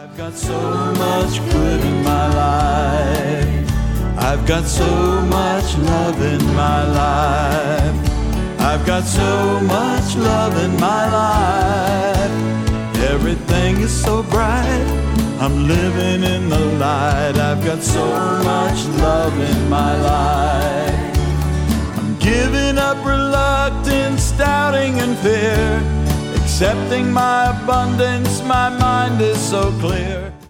I've got so much good in my life. I've got so much love in my life. I've got so much love in my life. Everything is so bright, I'm living in the light. I've got so much love in my life. I'm giving up reluctance, doubting and fear. Accepting my abundance, my mind is so clear.